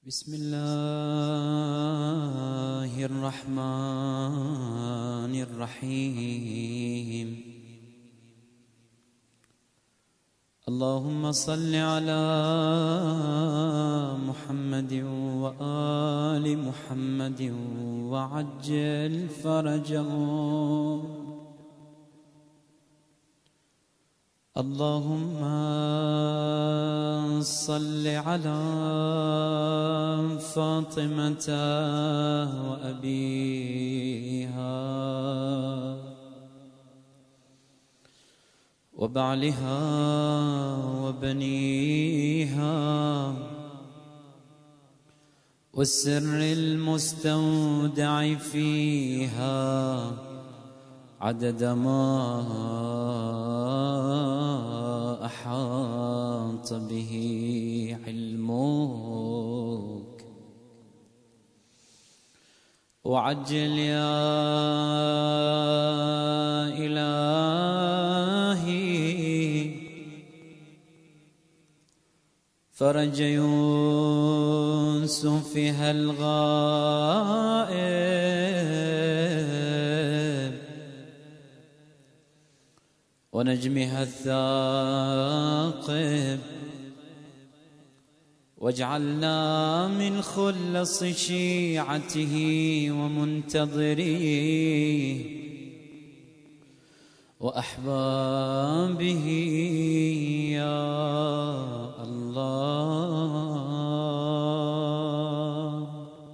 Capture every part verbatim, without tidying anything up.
بسم الله الرحمن الرحيم. اللهم صل على محمد وآل محمد وعجل فرجهم. اللهم صل على فاطمة وأبيها وبعلها وبنيها والسر المستودع فيها عدد ما أحاط به علمك. وعجل يا إلهي فرج يوسفها الغائب ونجمها الثاقب، واجعلنا من خلص شيعته ومنتظريه وأحبابه يا الله.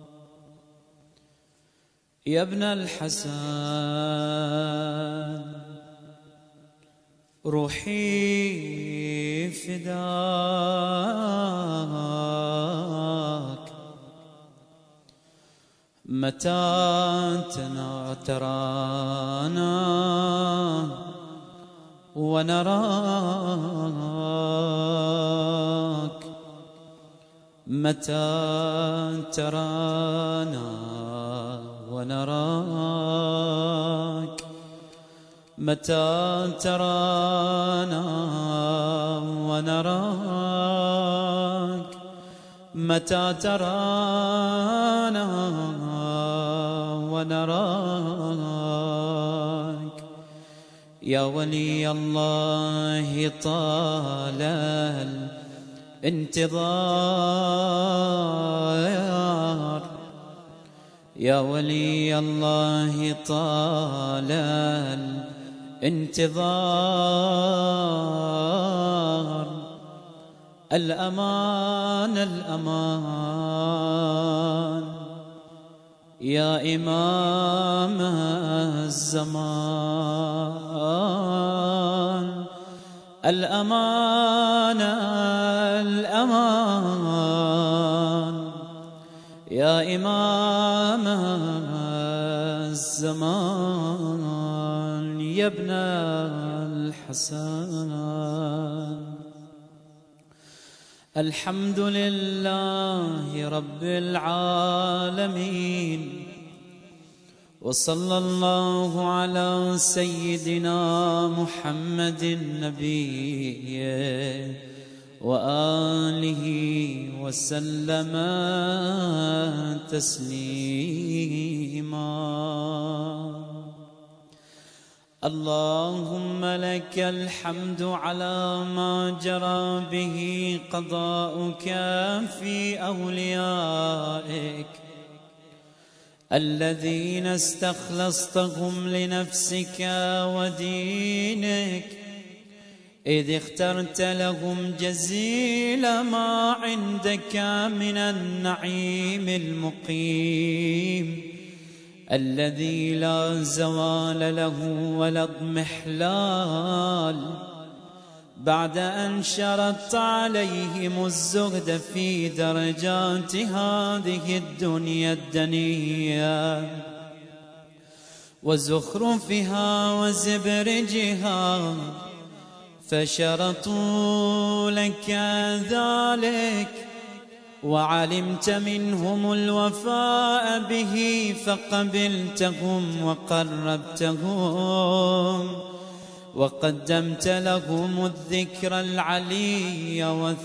يا ابن الحسن روحي فداك، متى ترانا ونراك، متى ترانا ونراك، متى ترانا ونراك، متى ترانا ونراك. يا ولي الله طال الانتظار، يا ولي الله طال انتظار. الأمان الأمان يا إمام الزمان، الأمان الأمان يا إمام الزمان. يا ابن الحسن الحمد لله رب العالمين، وصلى الله على سيدنا محمد النبي وآله وسلم تسليما. اللهم لك الحمد على ما جرى به قضاؤك في أوليائك الذين استخلصتهم لنفسك ودينك، إذ اخترت لهم جزيل ما عندك من النعيم المقيم الذي لا زوال له ولا اضمحلال، بعد أن شرطت عليهم الزهد في درجات هذه الدنيا الدنية وزخرفها وزبرجها، فشرطوا لك ذلك وعلمت منهم الوفاء به فقبلتهم وقربتهم وقدمت لهم الذكر العلي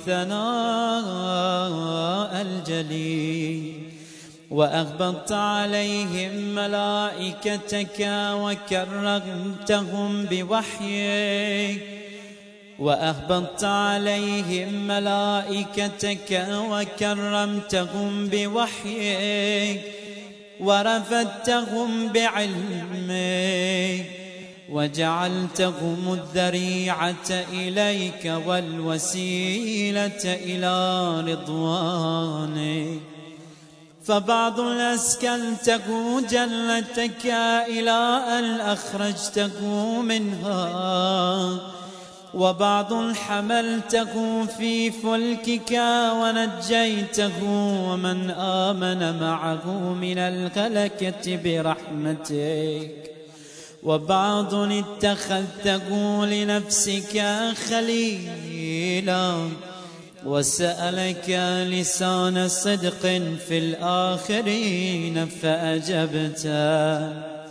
والثناء الجليل، وأهبطت عليهم ملائكتك وكرمتهم بوحيك وأهبطت عليهم ملائكتك وكرمتهم بوحيك ورفدتهم بعلمك وجعلتهم الذريعة إليك والوسيلة إلى رضوانك. فبعض أسكنته جنتك إلى أن أخرجته منها، وبعض حملته في فلكك ونجيته ومن آمن معه من الهلكة برحمتك، وبعض اتخذته لنفسك خليلا وسألك لسان صدق في الآخرين فأجبته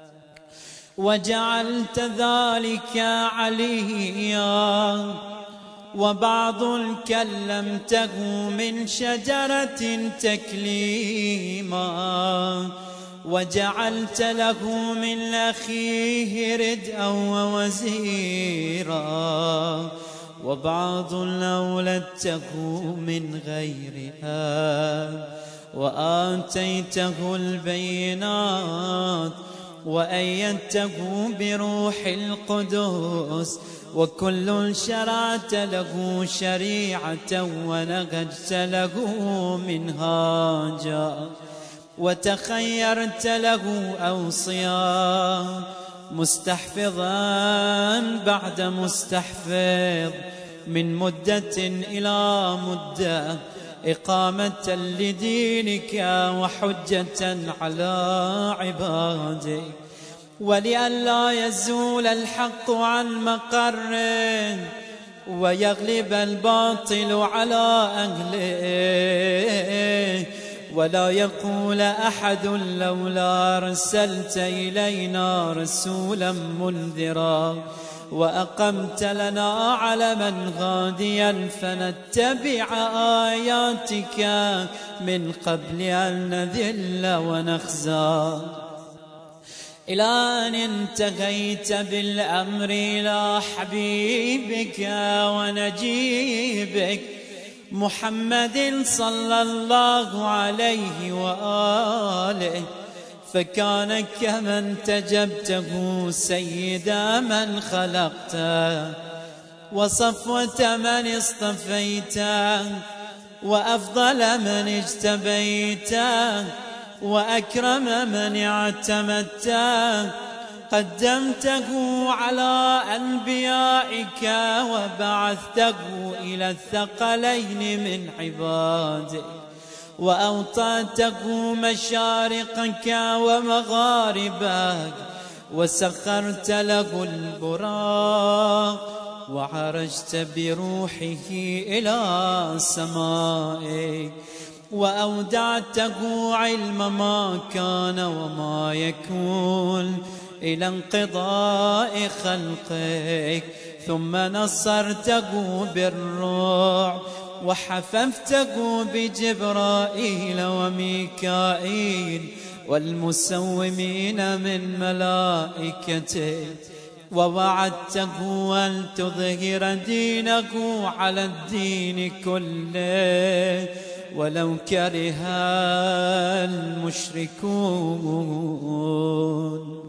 وجعلت ذلك عليا. وبعض كلمته من شجرة تكليما وجعلت له من أخيه ردءا ووزيرا. وبعض أولدته من غيرها وآتيته البينات وأيدته بروح القدس، وكل شرعت له شريعة ونهجت له منهاجا وتخيرت له أوصيا مستحفظا بعد مستحفظ من مدة إلى مدة إقامة لدينك وحجة على عبادك، ولئلا يزول الحق عن مقره ويغلب الباطل على أهله، ولا يقول أحد لولا أرسلت إلينا رسولا منذرا وأقمت لنا علما هاديا فنتبع آياتك من قبل أن نذل ونخزى، إلى أن انتهيت بالأمر إلى حبيبك ونجيبك محمد صلى الله عليه وآله، فكان كمن تجبته سيد من خلقته وصفوة من اصطفيته وأفضل من اجتبيته وأكرم من اعتمدته، قدمته على أنبيائك وبعثته إلى الثقلين من عبادك، وأوطأته مشارقك ومغاربك، وسخرت له البراق وعرجت بروحه إلى سمائك، وأودعته علم ما كان وما يكون إلى انقضاء خلقك، ثم نصرته بالروح وحففته بجبرائيل وميكائيل والمسومين من ملائكته، ووعدته أن تظهر دينه على الدين كله ولو كره المشركون،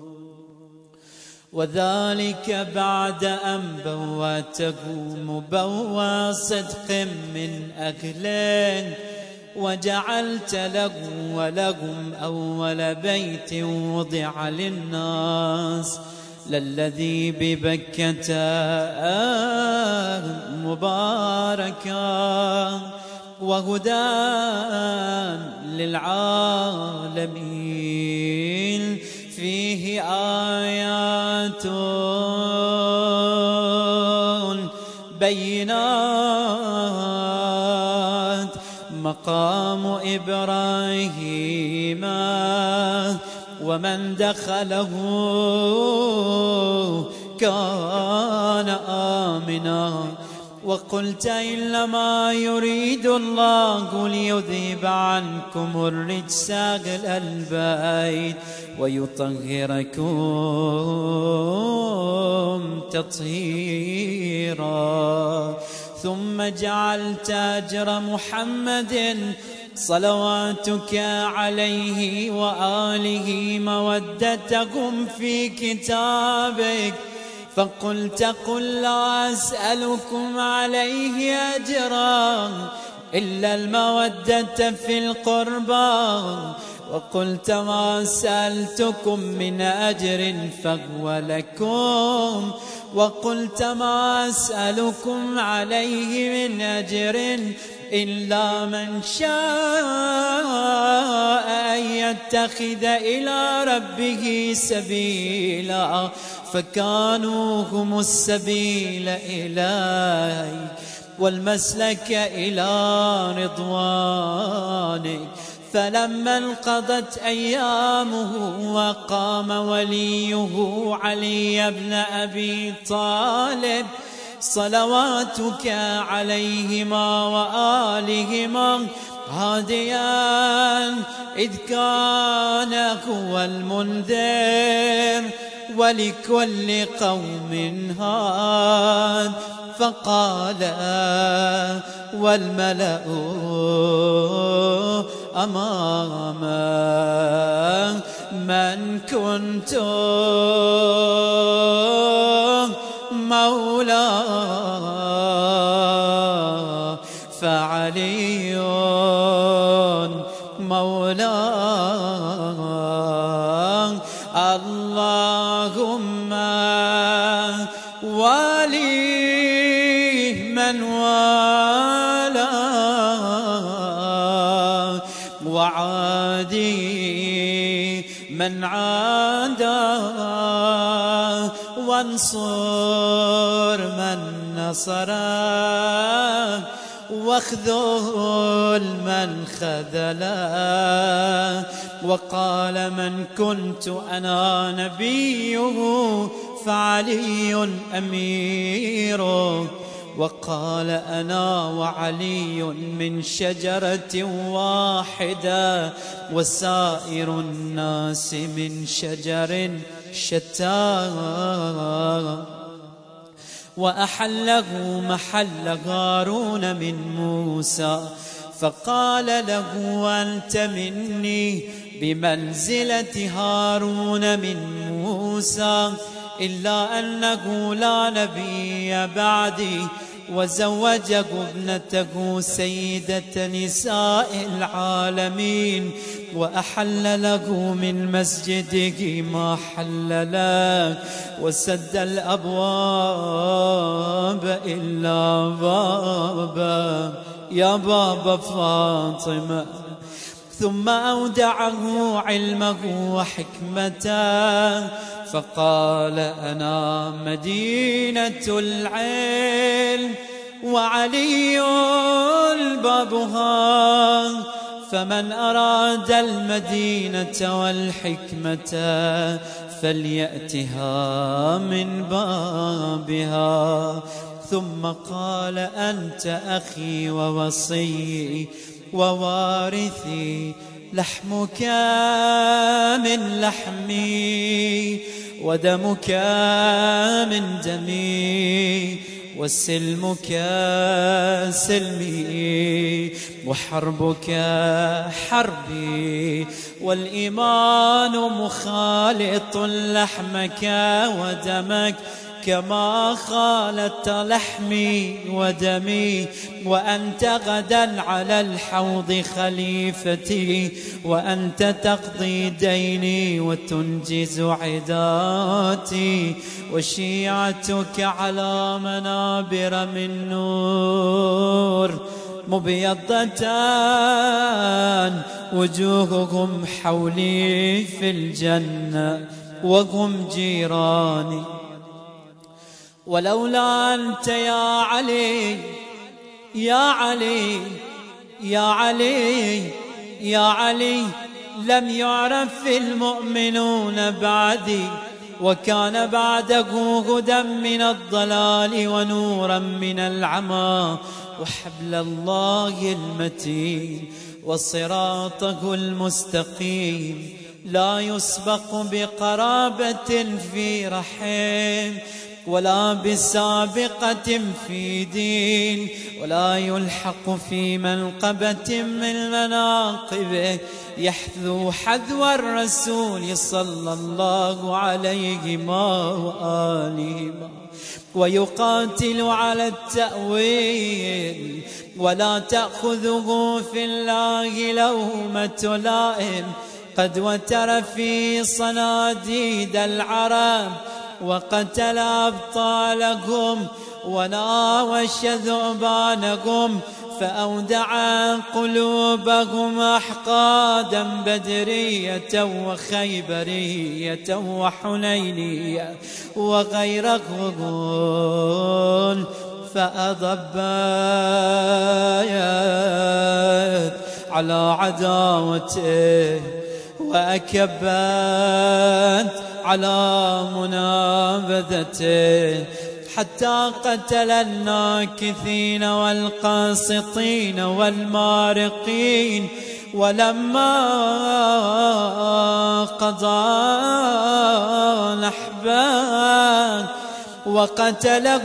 وذلك بعد أن بوأته مبوى صدق من أهله، وجعلت له ولهم أول بيت وضع للناس للذي ببكة مباركا وهدى للعالمين، فيه آيات بينات مقام إبراهيم ومن دخله كان آمنا وقلت إنما يريد الله ليذهب عنكم الرجس أهل البيت ويطهركم تطهيرا. ثم جعلت أجر محمد صلواتك عليه وآله مودتهم في كتابك، فقلت قل لا أسألكم عليه أجرا إلا المودة في القربى، وقلت ما سألتكم من أجر فهو لكم، وقلت ما أسألكم عليه من أجر إلا من شاء أن يتخذ إلى ربه سبيلا، فكانوا هم السبيل إليك والمسلك إلى رضوانك. فلما انقضت أيامه وقام وليه علي بن أبي طالب صلواتك عليهما وآلهما هاديا، إذ كان هو المنذر ولكل قوم هاد، فقال والملأ أمامه من كنت مولاه فعلي مولاه. اللهم ولي من والاه وعادي من عاداه، وانصر من نصره واخذل من خذله. وقال من كنت أنا نبيه فعلي أميره، وقال أنا وعلي من شجرة واحدة وسائر الناس من شجر شتى. وأحله محل هارون من موسى، فقال له أنت مني بمنزلة هارون من موسى، إلا أنه لا نبي بعدي، وزوجه ابنته سيدة نساء العالمين، وأحل له من مسجده ما حل له، وسد الأبواب إلا بابا يا بابا فاطمة. ثم أودعه علمه وحكمته، فقال أنا مدينة العلم وعلي بابها، فمن أراد المدينة والحكمة فليأتها من بابها. ثم قال أنت أخي ووصي ووارثي، لحمك من لحمي ودمك من دمي وسلمك سلمي وحربك حربي، والإيمان مخالط لحمك ودمك كما خالت لحمي ودمي، وأنت غدا على الحوض خليفتي، وأنت تقضي ديني وتنجز عداتي، وشيعتك على منابر من نور مبيضتان، وجوههم حولي في الجنة وهم جيراني. ولولا أنت يا علي يا علي يا علي يا علي لم يعرف المؤمنون بعدي، وكان بعده هدى من الضلال ونورا من العمى وحبل الله المتين وصراطه المستقيم لا يسبق بقرابة في رحم ولا بسابقة في دين ولا يلحق في منقبة من مناقبه يحذو حذو الرسول صلى الله عليه وآله ويقاتل على التأويل ولا تأخذه في الله لومة لائم قد وتر في صناديد العرب وقتل أبطالهم وناوش ذؤبانهم فأودع قلوبهم أحقادا بدرية وخيبرية وحنينية وغيرهم فأضبت على عداوته وأكبت على منابذته حتى قتل الناكثين والقاسطين والمارقين ولما قضى نحبه وقتله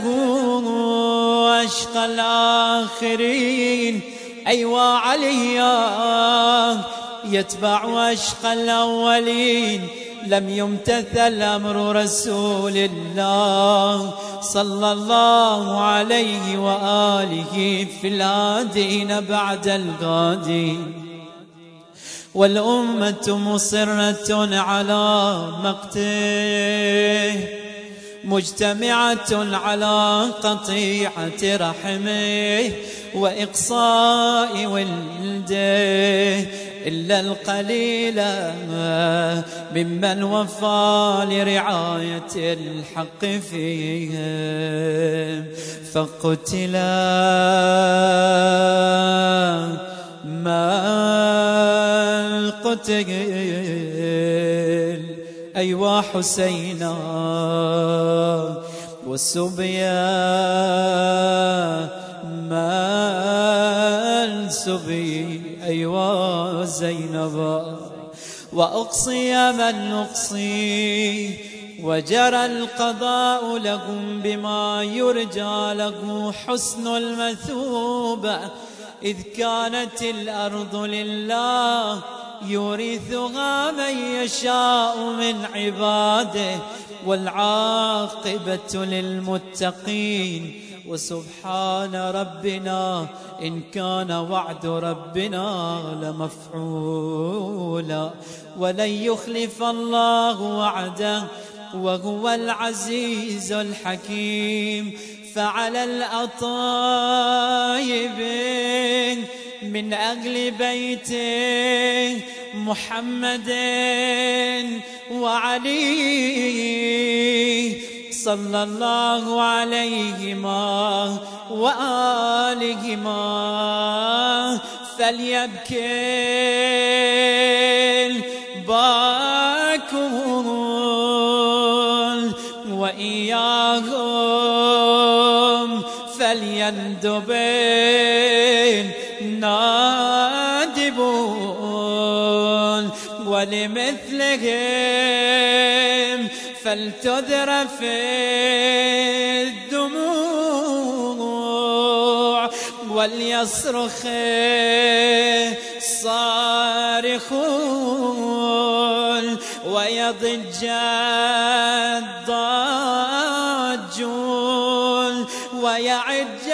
أشقى الآخرين أيوا عليا يتبع أشقى الأولين لم يمتثل أمر رسول الله صلى الله عليه وآله في الآدين بعد الغادين والأمة مصرة على مقته مجتمعة على قطيعة رحمه وإقصاء ولده إلا القليل ممن وفى لرعاية الحق فيهم فقتلا ما قتل أيوا حسينا والسبيا ما السبي أيوا زينبا وأقصي من أقصي وجرى القضاء لهم بما يرجى له حسن المثوبة إذ كانت الأرض لله يورثها من يشاء من عباده والعاقبة للمتقين وسبحان ربنا إن كان وعد ربنا لمفعولا ولن يخلف الله وعده وهو العزيز الحكيم فعلى الأطايب من أهل بيته محمد وعلي صلى الله عليهما وآلهما فليبكي الباكون وإياهم فليندب النادبون ولمثلهم فلتذرف الدموع وليصرخ الصارخون ويضج الضاجون ويعج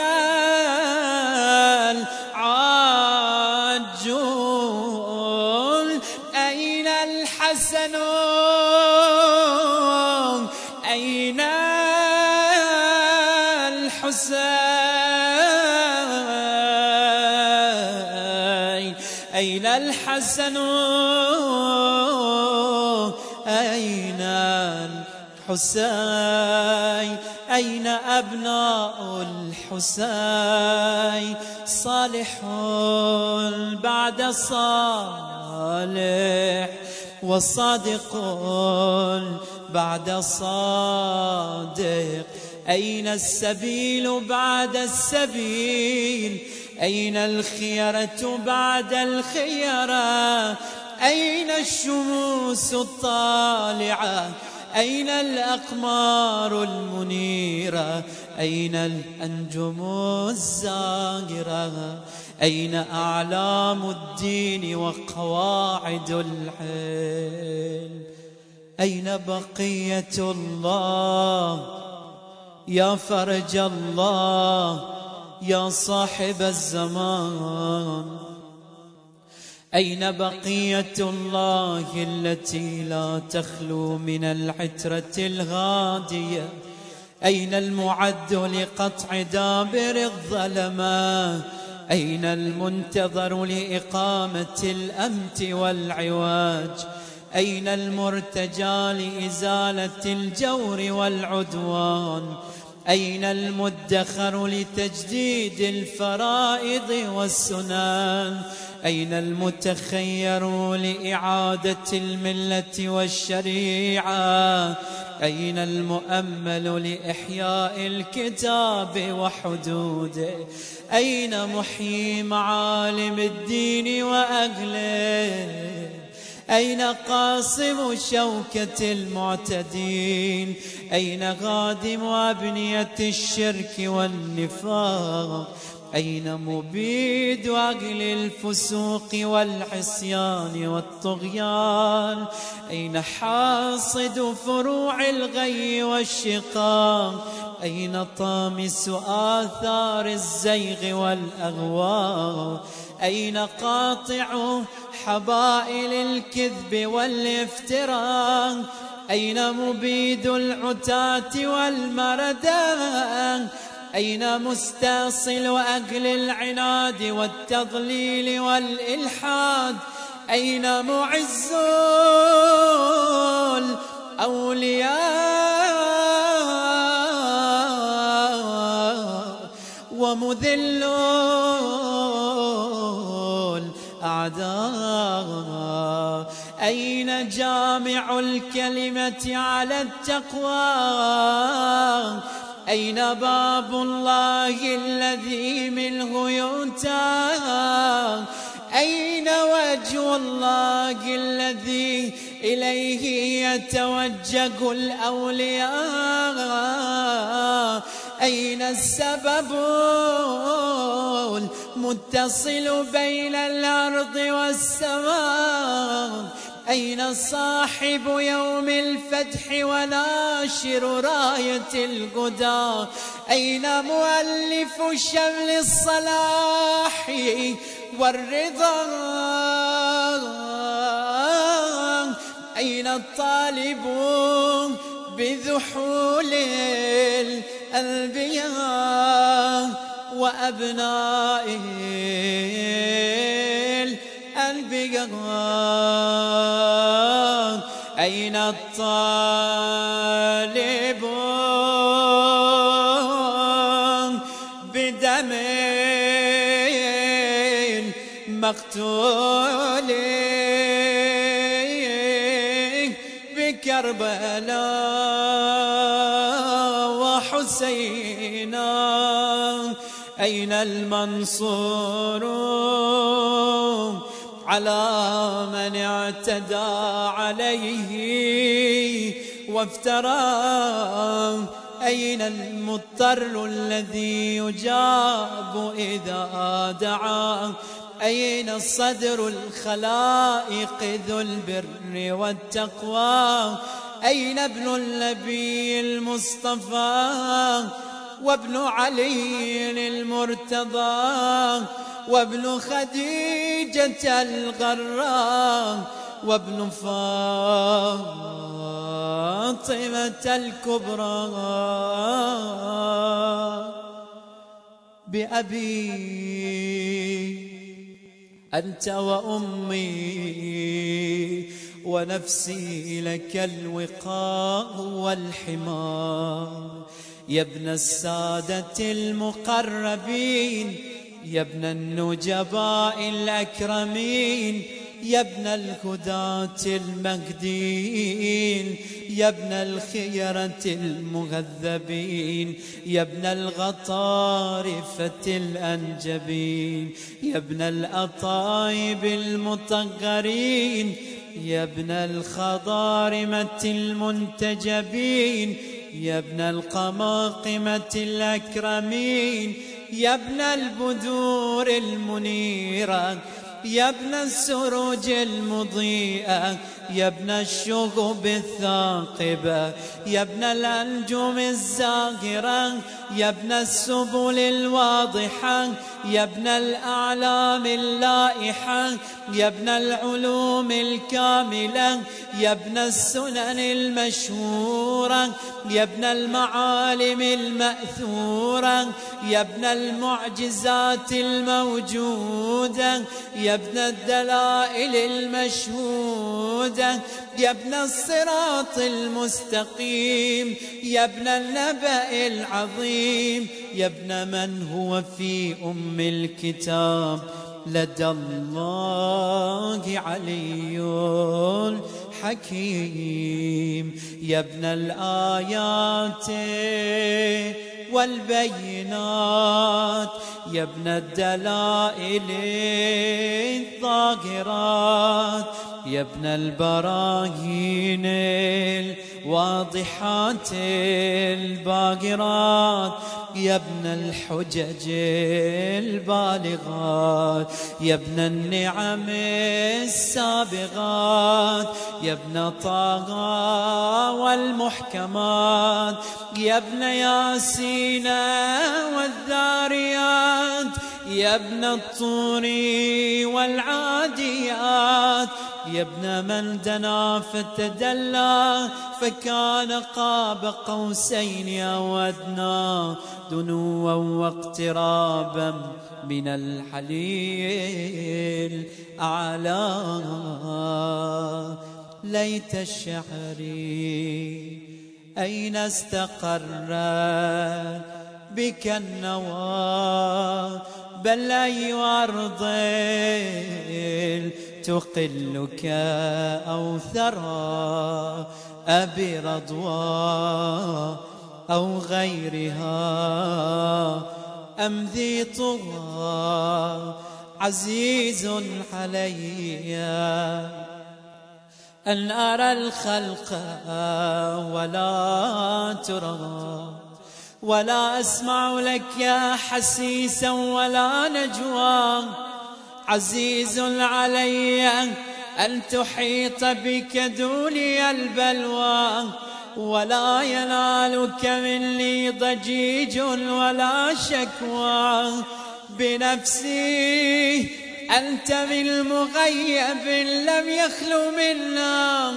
العاجون أين الحسن أين الحسين أين الحسن أين الحسين أين أبناء الحسين صالح بعد صالح والصادق بعد الصادق. أين السبيل بعد السبيل؟ أين الخيرة بعد الخيرة؟ أين الشموس الطالعة؟ أين الأقمار المنيرة؟ أين الأنجم الزاهرة؟ أين أعلام الدين وقواعد الحلم؟ أين بقية الله يا فرج الله يا صاحب الزمان؟ أين بقية الله التي لا تخلو من العترة الغادية؟ أين المعد لقطع دابر الظلمة؟ أين المنتظر لإقامة الأمت والعواج؟ أين المرتجى لإزالة الجور والعدوان؟ أين المدخر لتجديد الفرائض والسنن؟ أين المتخير لإعادة الملة والشريعة؟ أين المؤمل لإحياء الكتاب وحدوده؟ أين محيي معالم الدين وأهله؟ أين قاصم شوكة المعتدين؟ أين غادم أبنية الشرك والنفاق؟ أين مبيد أهل الفسوق والعصيان والطغيان؟ أين حاصد فروع الغي والشقاق؟ أين طامس آثار الزيغ والأغواء؟ أين قاطع حبائل الكذب والافتراء؟ أين مبيد العتاة والمردة؟ أين مستاصل أهل العناد والتضليل والإلحاد؟ أين معز الأولياء ومذل الأعداء؟ أين جامع الكلمة على التقوى؟ أين باب الله الذي منه يؤتى؟ أين وجه الله الذي إليه يتوجه الأولياء؟ أين السبب المتصل بين الأرض والسماء؟ أين صاحب يوم الفتح وناشر راية الهدى؟ أين مؤلف شمل الصلاح والرضا؟ أين الطالب بذحول الأنبياء وأبناء الأنبياء؟ أين الطالب بدم مقتول بكربلاء وحسينا؟ أين المنصور على من اعتدى عليه وافترى؟ أين المضطر الذي يجاب إذا دعا؟ أين الصدر الخلائق ذو البر والتقوى؟ أين ابن النبي المصطفى وابن علي المرتضى وابن خديجة الغراء وابن فاطمة الكبرى؟ بأبي أنت وأمي ونفسي لك الوقاء والحمار. يا ابن السادة المقربين، يا ابن النجباء الأكرمين، يا ابن الهداة المهديين، يا ابن الخيرة المهذبين، يا ابن الغطارفة الأنجبين، يا ابن الأطايب المطهرين، يا ابن الخضارمة المنتجبين، يا ابن القماقمة الأكرمين، يا ابن البدور المنيرة، يا ابن السروج المضيئة، يا ابن الشهب الثاقبة، يا ابن الأنجم الزاهرة، يا ابن السبل الواضحة، يا ابن الأعلام اللائحة، يا ابن العلوم الكاملة، يا ابن السنن المشهورة، يا ابن المعالم المأثورة، يا ابن المعجزات الموجودة، يا ابن الدلائل المشهودة، يا ابن الصراط المستقيم، يا ابن النبأ العظيم، يا ابن من هو في أم الكتاب لدى الله علي حكيم، يا ابن الآيات والبينات، يا ابن الدلائل الظاهرات، يا ابن البراهين الواضحات الباهرات، يا ابن الحجج البالغات، يا ابن النعم السابغات، يا ابن طه والمحكمات، يا ابن ياسين والذاريات، يا ابن الطور والعاديات، يا ابن من دنا فتدلى فكان قاب قوسين أو أدنى، دنوا واقترابا من الحليل الأعلى. ليت الشعر أين استقر بك النوى، بل أي أرض تقلك أو ثرى، أبي رضوى أو غيرها أم ذي طغى. عزيز علي أن أرى الخلق ولا ترى، ولا أسمع لك يا حسيسا ولا نجوى. عزيز علي أن تحيط بك دوني البلوى، ولا ينالك مني ضجيج ولا شكوى. بنفسي أنت من مغيب لم يخلو منا،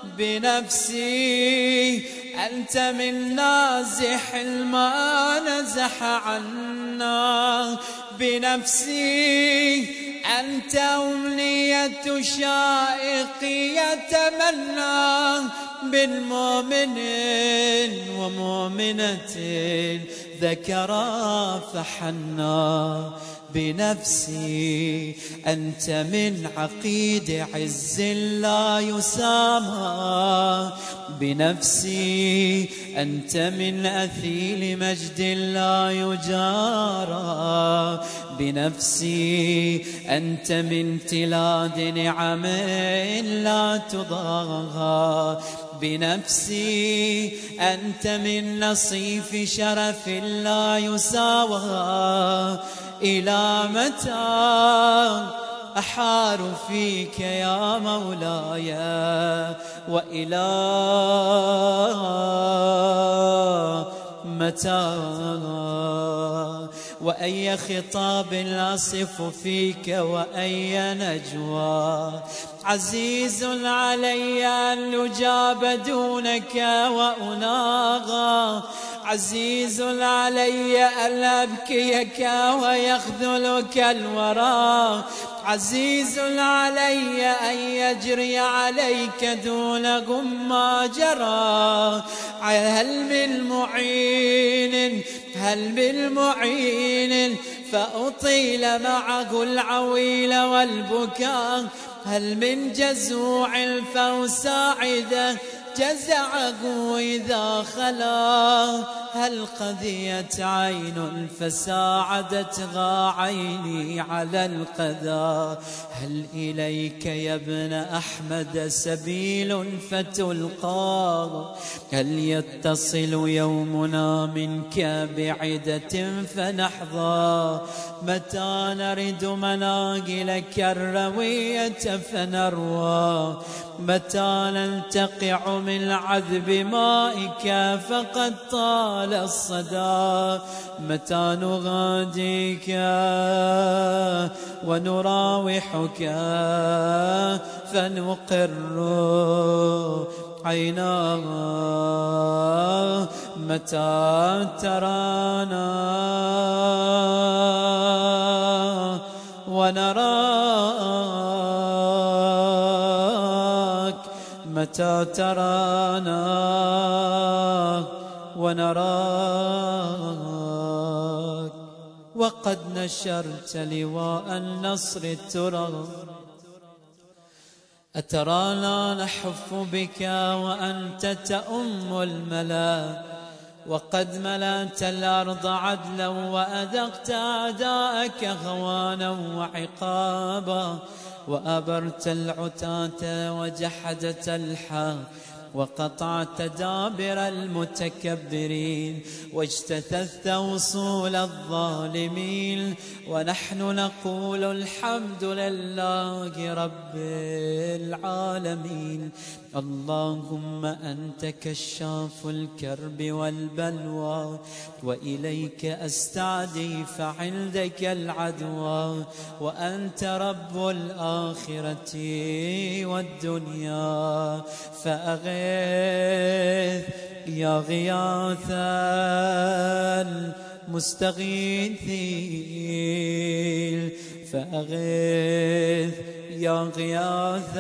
بنفسي أنت من نازح ما نزح عنا. بنفسي أنت أمنية شائق يتمنى من مؤمن ومؤمنة ذكرا فحنا. بنفسي أنت من عقيد عز لا يسامى، بنفسي أنت من أثيل مجد لا يجارى. بنفسي أنت من تلاد نعم لا تضاهى. بنفسي أنت من نصيف شرف لا يساوى. إلى متى أحار فيك يا مولاي، وإلى متى، وأي خطاب أصف فيك وأي نجوى. عزيز علي أن أجاب دونك وأناغى، عزيز علي أن أبكيك ويخذلك الورى. عزيز علي أن يجري عليك دونهم ما جرى. هل من معين، هل من معين فأطيل معه العويل والبكاء. هل من جزوع الفوساعدة جزعه إذا خلا؟ هل قذيت عين فساعدتها عيني على القذى؟ هل إليك يا ابن أحمد سبيل فتلقى؟ هل يتصل يومنا منك بعدة فنحظى؟ متى نرد مناقلك الروية فنروى؟ متى ننتقع من عذب مائك فقد طال الصدى؟ متى نغاديك ونراوحك فنقر عيناه؟ متى ترانا ونراك؟ متى ترانا ونراك؟ وقد نشرت لواء النصر ترى، أترانا نحف بك وأنت تؤم الملا؟ وقد ملأت الأرض عدلا وأذقت أعداءك هوانا وعقابا، وأبرت العتاة وجحدت الحق وقطعت دابر المتكبرين، واجتثثت وصول الظالمين. ونحن نقول الحمد لله رب العالمين. اللهم أنت كشاف الكرب والبلوى، وإليك أستعدي فعندك العدوى، وأنت رب الآخرة والدنيا. فأغث يا غياث المستغيثين، فأغث يا غياث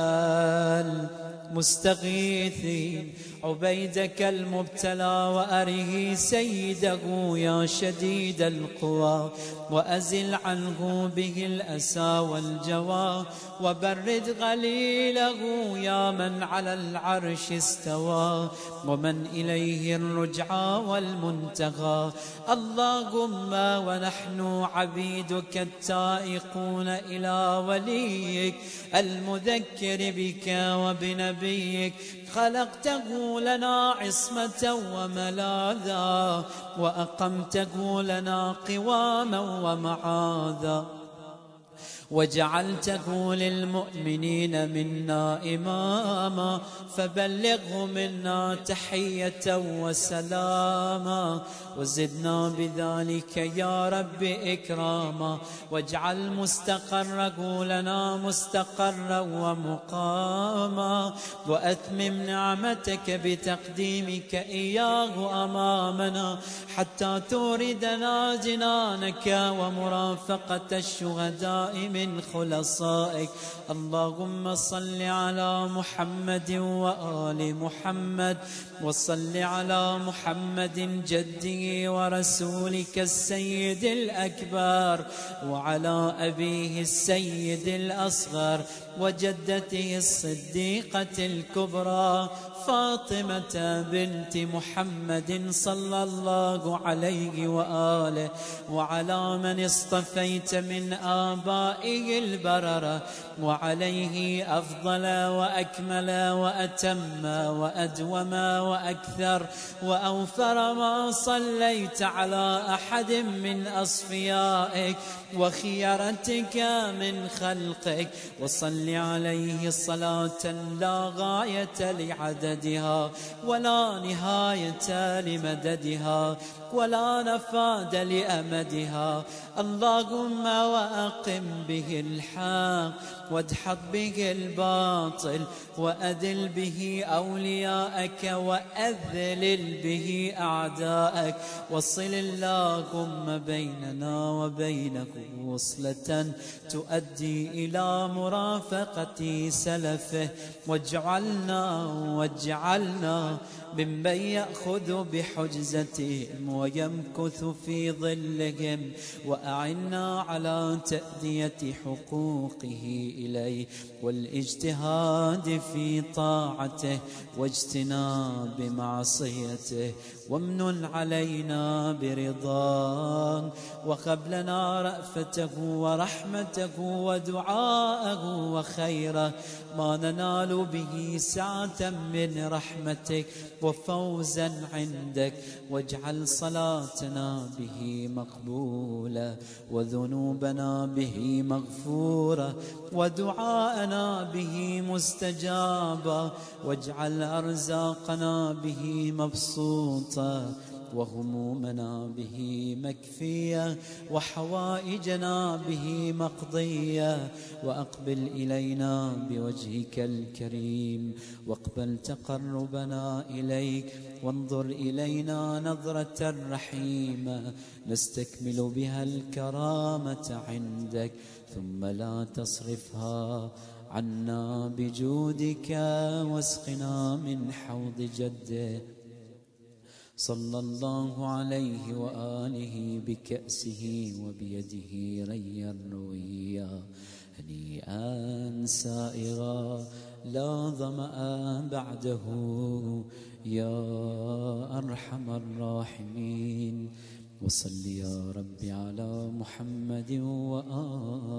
المستغيثين عبيدك المبتلى، وأره سيده يا شديد القوى، وأزل عنه به الأسى والجوى، وبرد غليله يا من على العرش استوى، ومن إليه الرجعى والمنتهى. اللهم ونحن عبيدك التائقون إلى وليك المذكر بك وبنبيك، خلقته لنا عصمة وملاذا، وأقمته لنا قواما ومعاذا، وجعلته للمؤمنين منا إماما، فبلغه منا تحية وسلاما، وزدنا بذلك يا رب إكراما، واجعل مستقره لنا مستقرا ومقاما، وأتمم نعمتك بتقديمك إياه أمامنا، حتى توردنا جنانك ومرافقة الشهداء من خلصائك. اللهم صل على محمد وآل محمد، وصل على محمد جده ورسولك السيد الأكبر، وعلى أبيه السيد الأصغر، وجدته الصديقة الكبرى فاطمة بنت محمد صلى الله عليه وآله، وعلى من اصطفيت من آبائه البررة، وعليه أفضل وأكمل وأتم وأدوم وأكثر وأوفر ما صليت على أحد من أصفيائك وخيرتك من خلقك، وصل عليه صلاة لا غاية لعددها ولا نهاية لمددها ولا نفاد لأمدها. اللهم وأقم به الحق، وادحض به الباطل، وأذل به أولياءك، وأذلل به أعداءك، وصل اللهم بيننا وبينه وصلة تؤدي إلى مرافقة سلفه، واجعلنا واجعلنا ممن يأخذ بحجزتهم ويمكث في ظلهم، وأعنا على تأدية حقوقه إليه والاجتهاد في طاعته واجتناب معصيته، وامنن علينا برضاه، وخب لنا رأفته ورحمته ودعاءه وخيره ما ننال به سعة من رحمتك وفوزا عندك، واجعل صلاتنا به مقبولة وذنوبنا به مغفورة ودعاءنا به مستجابة، واجعل أرزاقنا به مبسوطة وهمومنا به مكفية وحوائجنا به مقضية، وأقبل إلينا بوجهك الكريم واقبل تقربنا إليك، وانظر إلينا نظرة رحيمة نستكمل بها الكرامة عندك، ثم لا تصرفها عنا بجودك واسقنا من حوض جده صلى الله عليه وآله بكأسه وبيده ريا رويا هنيئا سائغا لا ظمأ بعده يا أرحم الراحمين. وصل يا رب على محمد وآله